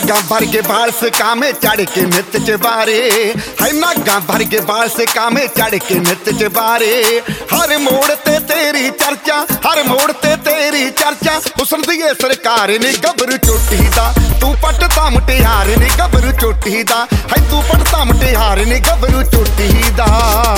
नागा वर्गे बाल से कामे चढ़ के नित चबारे है नागा वर्गे बाल से कामे चढ़ के नित चबारे हर मोड़ ते तेरी चर्चा हर मोड़ ते तेरी चर्चा हुस्न दी सरकार ने गबरू चोटी दा तू पटता मुटियार ने गबरू चोटी दा है तू पटता मुटियार ने गबरू चोटी दा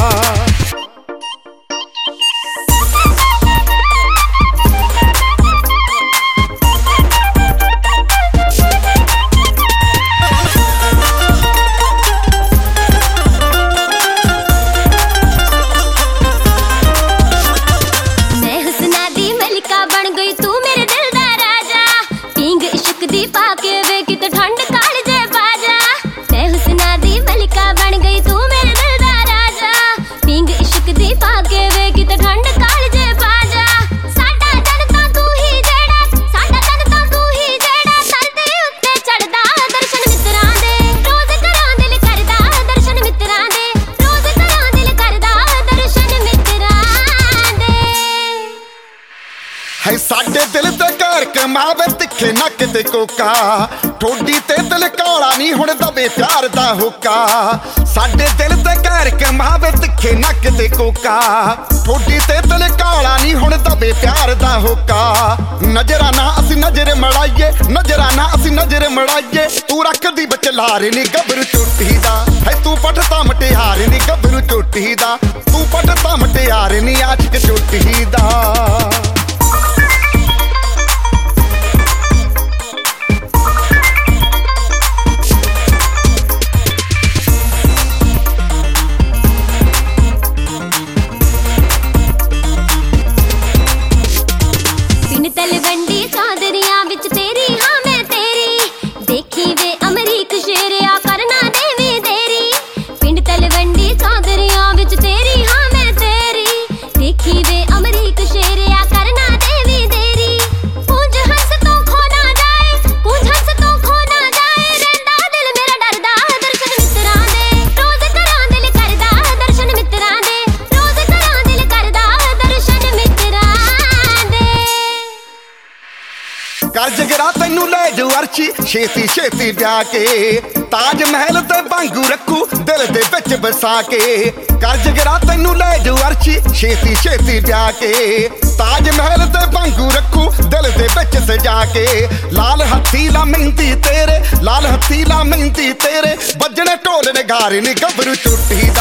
साडे दिल ते घर कमावे तिखे नक ते कोका ठोडी ते दिल काला नी हुण दबे प्यार दा होका साडे दिल ते घर कमावे तिखे नक ते कोका ठोडी ते दिल काला नी हुण दबे प्यार दा होका नजरा ना असी नजर मड़ाइए नजरा ना असी नजर मड़ाइए तू रखदी बचलार नी गबरू चोटी दा है तू पटता मटियार नी गबरू चोटी दा तू पटता मटियार नी आशिक चोटी दा कर जगरा तैनू ले जो अर्शी छेती छेती ब्याह के ताज महल ते वांगू रखू दिल दे विच बसा के कर जगरा तैनू ले जो अर्शी छेती छेती ब्याह के ताज महल ते वांगू रखू दिल दे विच सजा के लाल हत्थी ला मेहंदी तेरे लाल हत्थी ला मेहंदी तेरे बजने ढोल नगारे नी गबरू चोटी दा